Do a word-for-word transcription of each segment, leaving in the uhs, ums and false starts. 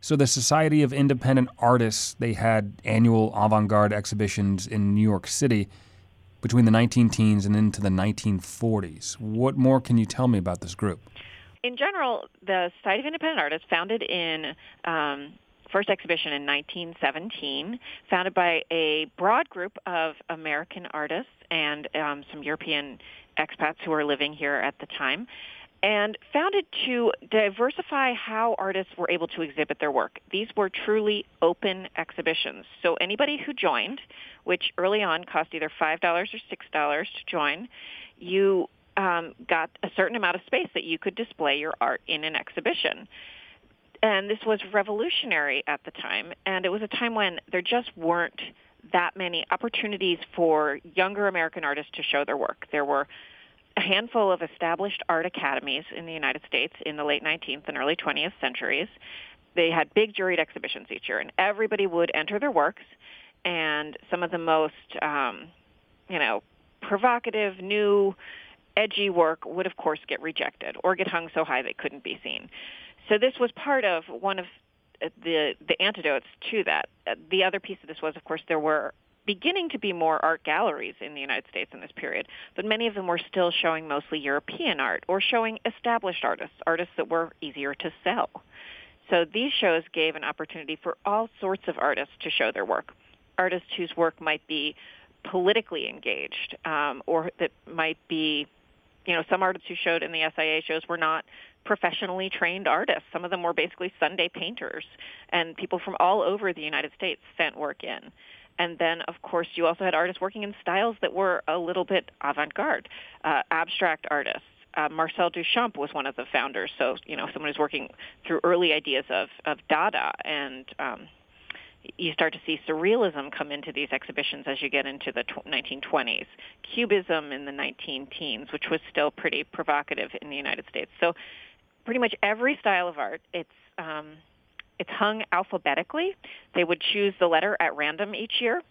So the Society of Independent Artists, they had annual avant-garde exhibitions in New York City between the nineteen teens and into the nineteen forties. What more can you tell me about this group? In general, the Society of Independent Artists, founded in um, first exhibition in nineteen seventeen, founded by a broad group of American artists and um, some European expats who were living here at the time, and founded to diversify how artists were able to exhibit their work. These were truly open exhibitions. So anybody who joined, which early on cost either five dollars or six dollars to join, you um, got a certain amount of space that you could display your art in an exhibition. And this was revolutionary at the time, and it was a time when there just weren't that many opportunities for younger American artists to show their work. There were a handful of established art academies in the United States in the late nineteenth and early twentieth centuries. They had big juried exhibitions each year, and everybody would enter their works, and some of the most, um, you know, provocative, new, edgy work would, of course, get rejected or get hung so high they couldn't be seen. So this was part of one of the the antidotes to that. The other piece of this was, of course, there were beginning to be more art galleries in the United States in this period, but many of them were still showing mostly European art or showing established artists, artists that were easier to sell. So these shows gave an opportunity for all sorts of artists to show their work, artists whose work might be politically engaged um, or that might be, you know, some artists who showed in the S I A shows were not professionally trained artists. Some of them were basically Sunday painters, and people from all over the United States sent work in. And then, of course, you also had artists working in styles that were a little bit avant-garde, uh, abstract artists. Uh, Marcel Duchamp was one of the founders, so, you know, someone who's working through early ideas of, of Dada, and um, you start to see surrealism come into these exhibitions as you get into the nineteen twenties. Cubism in the nineteen teens, which was still pretty provocative in the United States. So pretty much every style of art, it's um, it's hung alphabetically. They would choose the letter at random each year.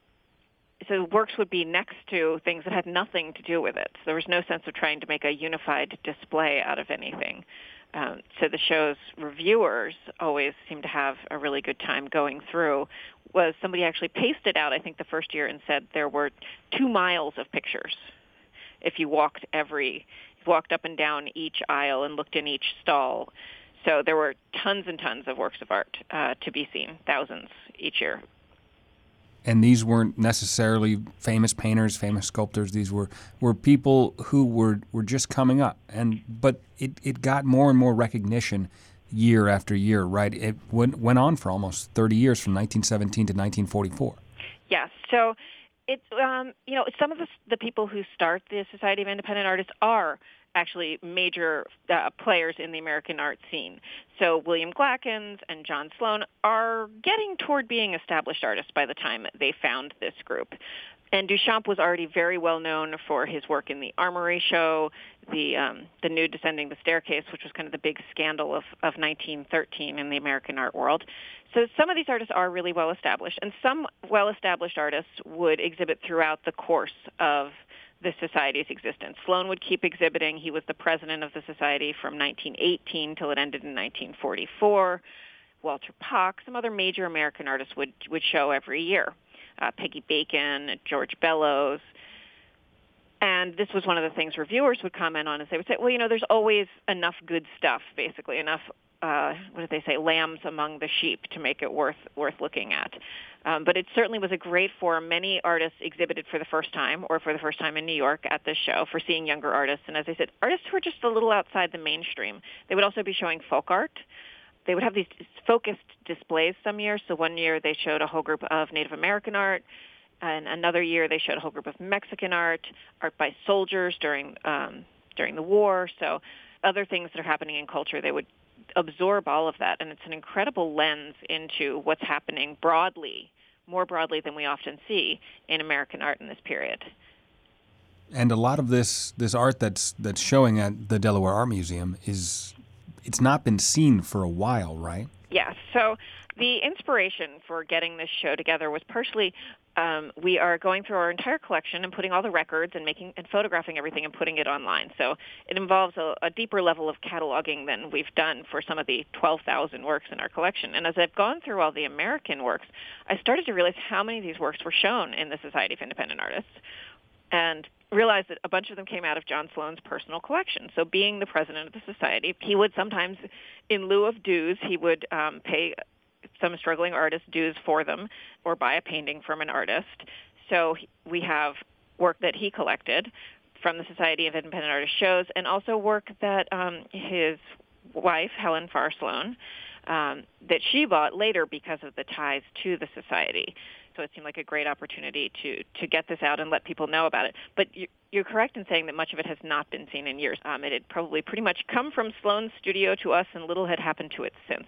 So works would be next to things that had nothing to do with it. So there was no sense of trying to make a unified display out of anything. Um, so the show's reviewers always seemed to have a really good time going through. Was somebody actually pasted out, I think, the first year and said there were two miles of pictures if you walked every, walked up and down each aisle and looked in each stall. So there were tons and tons of works of art uh, to be seen, thousands each year. And these weren't necessarily famous painters, famous sculptors. These were, were people who were, were just coming up. And but it, it got more and more recognition year after year, right? It went, went on for almost thirty years, from nineteen seventeen to nineteen forty-four. Yes. So it's, um, you know, some of the, the people who start the Society of Independent Artists are actually major uh, players in the American art scene. So William Glackens and John Sloan are getting toward being established artists by the time they found this group. And Duchamp was already very well known for his work in the Armory show, the um, the Nude Descending the Staircase, which was kind of the big scandal of, of nineteen thirteen in the American art world. So some of these artists are really well established, and some well-established artists would exhibit throughout the course of the Society's existence. Sloan would keep exhibiting. He was the president of the Society from nineteen eighteen till it ended in nineteen forty-four. Walter Pock, some other major American artists would, would show every year. Uh, Peggy Bacon, George Bellows. And this was one of the things reviewers would comment on, is they would say, well, you know, there's always enough good stuff, basically, enough, uh, what did they say, lambs among the sheep to make it worth worth looking at. Um, but it certainly was a great forum. Many artists exhibited for the first time, or for the first time in New York at this show, for seeing younger artists. And as I said, artists who were just a little outside the mainstream. They would also be showing folk art. They would have these focused displays some years. So one year they showed a whole group of Native American art, and another year they showed a whole group of Mexican art, art by soldiers during um, during the war. So other things that are happening in culture, they would absorb all of that, and it's an incredible lens into what's happening broadly, more broadly than we often see in American art in this period. And a lot of this this art that's that's showing at the Delaware Art Museum is, it's not been seen for a while, right? Yes. So the inspiration for getting this show together was partially um, we are going through our entire collection and putting all the records and making and photographing everything and putting it online. So it involves a, a deeper level of cataloging than we've done for some of the twelve thousand works in our collection. And as I've gone through all the American works, I started to realize how many of these works were shown in the Society of Independent Artists, and realized that a bunch of them came out of John Sloan's personal collection. So being the president of the society, he would sometimes, in lieu of dues, he would um, pay some struggling artists dues for them or buy a painting from an artist. So we have work that he collected from the Society of Independent Artists shows, and also work that um, his wife, Helen Farr Sloan, um, that she bought later because of the ties to the society. So it seemed like a great opportunity to, to get this out and let people know about it. But you, you're correct in saying that much of it has not been seen in years. Um, it had probably pretty much come from Sloan's studio to us, and little had happened to it since.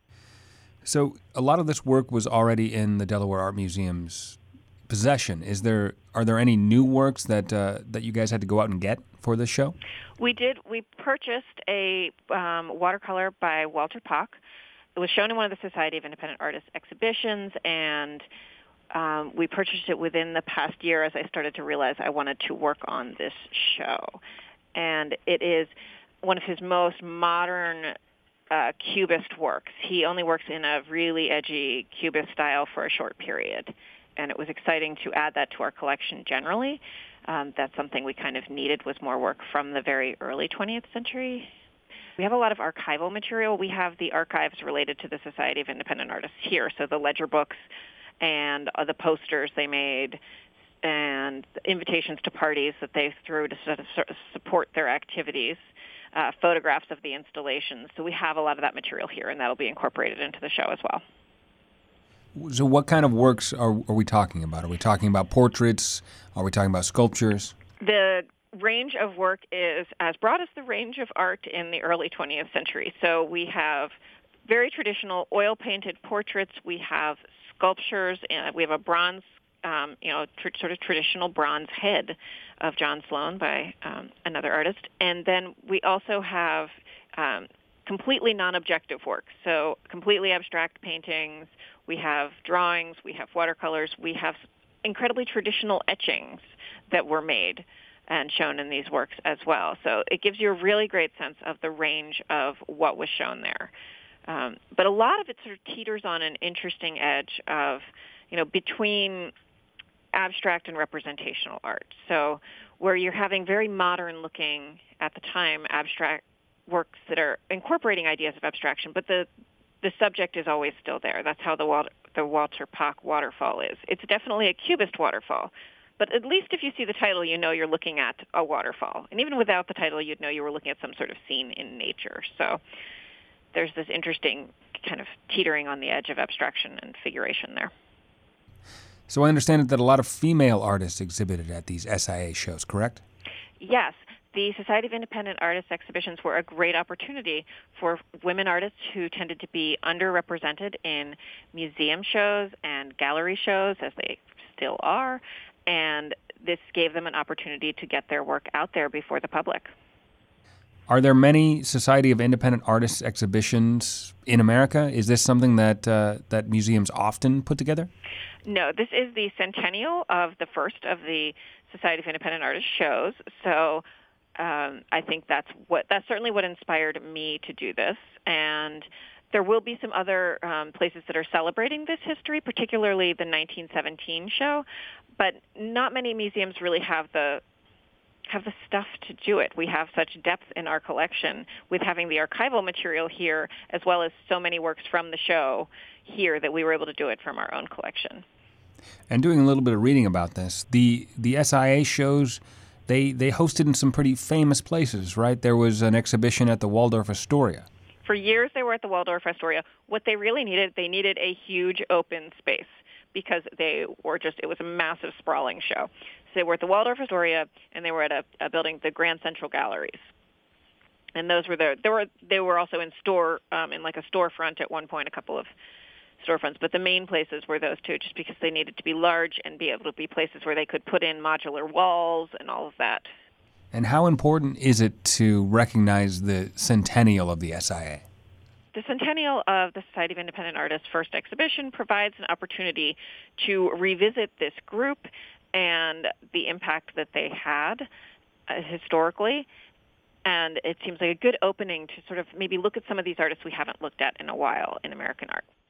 So a lot of this work was already in the Delaware Art Museum's possession. Is there are there any new works that uh, that you guys had to go out and get for this show? We did. We purchased a um, watercolor by Walter Pock. It was shown in one of the Society of Independent Artists exhibitions, and um, we purchased it within the past year as I started to realize I wanted to work on this show. And it is one of his most modern Uh, Cubist works. He only works in a really edgy Cubist style for a short period, and it was exciting to add that to our collection generally. Um, that's something we kind of needed, was more work from the very early twentieth century. We have a lot of archival material. We have the archives related to the Society of Independent Artists here, so the ledger books and uh, the posters they made and invitations to parties that they threw to sort of support their activities. Uh, photographs of the installations. So we have a lot of that material here, and that'll be incorporated into the show as well. So what kind of works are, are we talking about? Are we talking about portraits? Are we talking about sculptures? The range of work is as broad as the range of art in the early twentieth century. So we have very traditional oil-painted portraits. We have sculptures, and we have a bronze Um, you know, tr- sort of traditional bronze head of John Sloan by um, another artist. And then we also have um, completely non-objective work, so completely abstract paintings. We have drawings. We have watercolors. We have incredibly traditional etchings that were made and shown in these works as well. So it gives you a really great sense of the range of what was shown there. Um, but a lot of it sort of teeters on an interesting edge of, you know, between abstract and representational art. So where you're having very modern looking, at the time, abstract works that are incorporating ideas of abstraction, but the the subject is always still there. That's how the Walter, the Walter Pock waterfall is. It's definitely a Cubist waterfall, but at least if you see the title, you know you're looking at a waterfall. And even without the title, you'd know you were looking at some sort of scene in nature. So there's this interesting kind of teetering on the edge of abstraction and figuration there. So I understand that a lot of female artists exhibited at these S I A shows, correct? Yes. The Society of Independent Artists exhibitions were a great opportunity for women artists who tended to be underrepresented in museum shows and gallery shows, as they still are, and this gave them an opportunity to get their work out there before the public. Are there many Society of Independent Artists exhibitions in America? Is this something that uh, that museums often put together? No, this is the centennial of the first of the Society of Independent Artists shows. So um, I think that's what that's certainly what inspired me to do this. And there will be some other um, places that are celebrating this history, particularly the nineteen seventeen show. But not many museums really have the have the stuff to do it. We have such depth in our collection with having the archival material here, as well as so many works from the show here, that we were able to do it from our own collection. And doing a little bit of reading about this, the the S I A shows, they, they hosted in some pretty famous places, right? There was an exhibition at the Waldorf Astoria. For years they were at the Waldorf Astoria. What they really needed, they needed a huge open space, because they were just, it was a massive sprawling show. So they were at the Waldorf Astoria, and they were at a, a building, the Grand Central Galleries. And those were there. There were they were also in store, um, in like a storefront at one point, a couple of storefronts. But the main places were those two, just because they needed to be large and be able to be places where they could put in modular walls and all of that. And how important is it to recognize the centennial of the S I A? the centennial of the Society of Independent Artists' first exhibition provides an opportunity to revisit this group and the impact that they had uh, historically. And it seems like a good opening to sort of maybe look at some of these artists we haven't looked at in a while in American art.